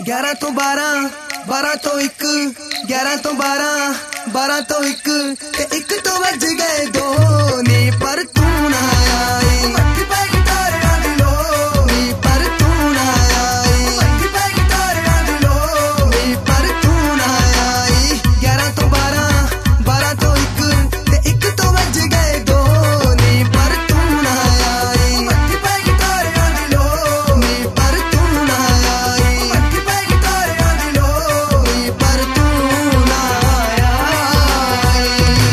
11 ਤੋਂ 12 12 ਤੋਂ 1 11 ਤੋਂ 12 12 ਤੋਂ 1 ਤੇ 1 ਤੋਂ ਵੱਜ ਗਏ 2 ਨੀ ਪਰ ਤੂੰ ਨਾ ਆਈ ਮੱਠੀ ਪੈ ਗਈ ਤਾਰਿਆਂ ਦੀ ਲੋ ਨੀ ਪਰ ਤੂੰ ਨਾ ਆਈ ਮੱਠੀ ਪੈ ਗਈ ਤਾਰਿਆਂ ਦੀ ਲੋ ਨੀ ਪਰ ਤੂੰ ਨਾ ਆਈ 11 ਤੋਂ 12 12 ਤੋਂ 1 ਤੇ 1 ਤੋਂ ਵੱਜ ਗਏ 2 ਨੀ ਪਰ ਤੂੰ ਨਾ ਆਈ ਮੱਠੀ ਪੈ ਗਈ ਤਾਰਿਆਂ ਦੀ ਲੋ ਨੀ ਪਰ ਤੂੰ ਨਾ ਆਈ ਮੱਠੀ ਪੈ ਗਈ ਤਾਰਿਆਂ ਦੀ ਲੋ ਨੀ ਪਰ ਤੂੰ ਨਾ ਆਈ।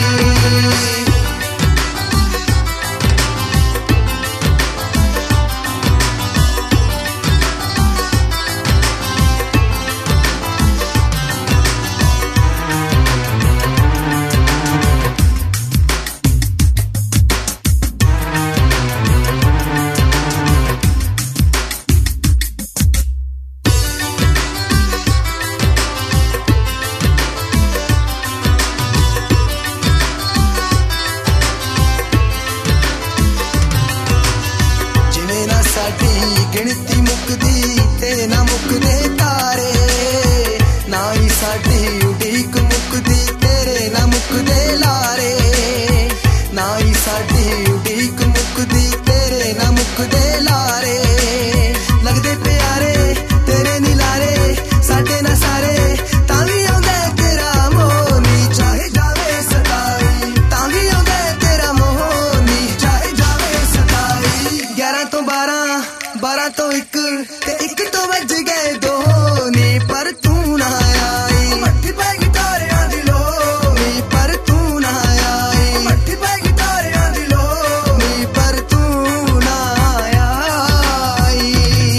साडी गिणती मुकदी ते ना मुकदे तारे ना ही साडी उड़ीक मुकदी तेरे ना मुकदे लारे ना ही साडी उड़ीक मुकदी तेरे ना मुकदे लारे लगदे प्यारे तेरे नीलारे साडे ना सारे तां वी आउंदा तेरा मोह नी चाहे जावे सताई तां वी आउंदा तेरा मोह नी चाहे जावे सताई 11 ਤੋਂ 12 12 ਤੋਂ 1 ਤੇ 1 ਤੋਂ ਵੱਜ ਗਏ 2 ਨੀ ਪਰ ਤੂੰ ਨਾ ਆਈ ਮੱਠੀ ਪੈ ਗਈ ਤਾਰਿਆਂ ਦੀ ਲੋ ਨੀ ਪਰ ਤੂੰ ਨਾ ਆਈ ਮੱਠੀ ਪੈ ਗਈ ਤਾਰਿਆਂ ਦੀ ਲੋ ਨੀ ਪਰ ਤੂੰ ਨਾ ਆਈ।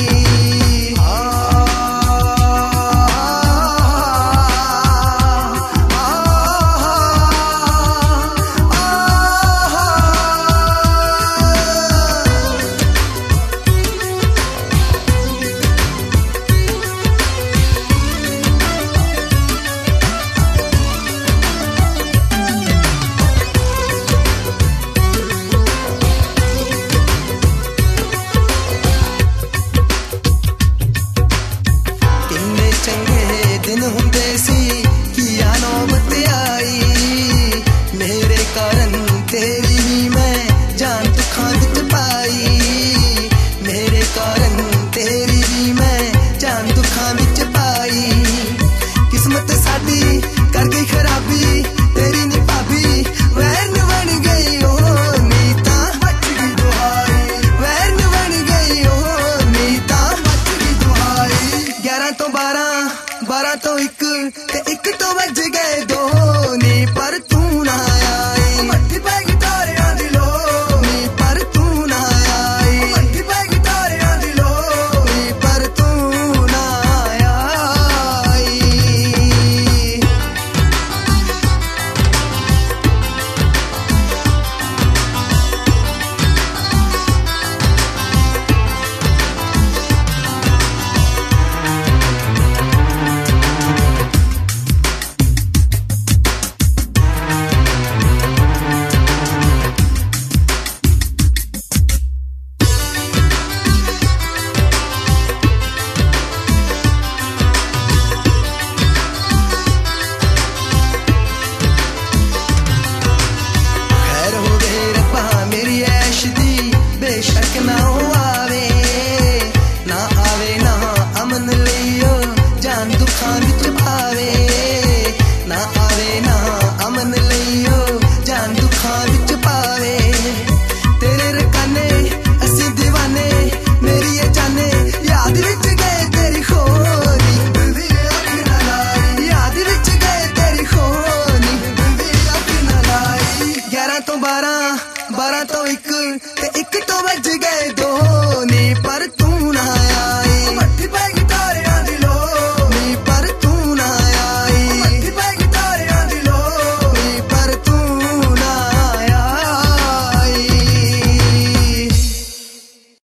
ਚੰਗੇ ਦਿਨ ਹੁੰਦੇ ਸੀ ਕੀਆ ਨੌਬਤ ਆਈ ਮੇਰੇ ਕਾਰਨ ਤੇਰੀ ਹੀ ਮੈਂ ਜਾਨ ਦੁੱਖਾਂ ਵਿੱਚ ਪਾਈ ਮੇਰੇ ਕਾਰਨ ਤੇਰੀ ਹੀ ਮੈਂ ਜਾਨ ਦੁੱਖਾਂ ਵਿੱਚ ਪਾਈ ਕਿਸਮਤ ਸਾਡੀ ਕਰ ਗਈ ਖਰਾਬੀ ਤੇਰੀ ਨੀ ਭਾਬੀ ਵੈਰਨ ਬਣ ਗਈ ਉਹ ਨੀ ਤਾਂ ਮੱਚ ਗਈ ਦੁਹਾਈ ਵੈਰਨ ਬਣ ਗਈ ਉਹ ਨੀ ਤਾਂ ਮੱਚ ਗਈ ਦੁਹਾਈ 11 ਤੋਂ 12 12 ਤੋਂ 1 ਤੇ 1 ਤੋਂ ਵੱਜ ਗਏ 2 ਨੀ ਪਰ ਤੂੰ ਨਾ ਆਈ ਮੱਠੀ ਪੈ ਗਈ ਤਾਰਿਆਂ ਦੀ ਲੋ ਨੀ ਪਰ ਤੂੰ ਨਾ ਆਈ ਮੱਠੀ ਪੈ ਗਈ ਤਾਰਿਆਂ ਦੀ ਲੋ ਨੀ ਪਰ ਤੂੰ ਨਾ ਆਈ। मेरी ऐश दी बेशक ना हो आवे ना आवे ना अमन लियो जान दुखां विच पावे ना आवे ना अमन लियो जान दुखां विच पावे तेरे रकाने असी दीवाने मेरी ये जाने याद विच गए तेरी खोनी याद विच गए तेरी खोनी 11 ਤੋਂ 12 12 ਤੋਂ 1 ਤੇ 1 ਤੋਂ ਵੱਜ ਗਏ 2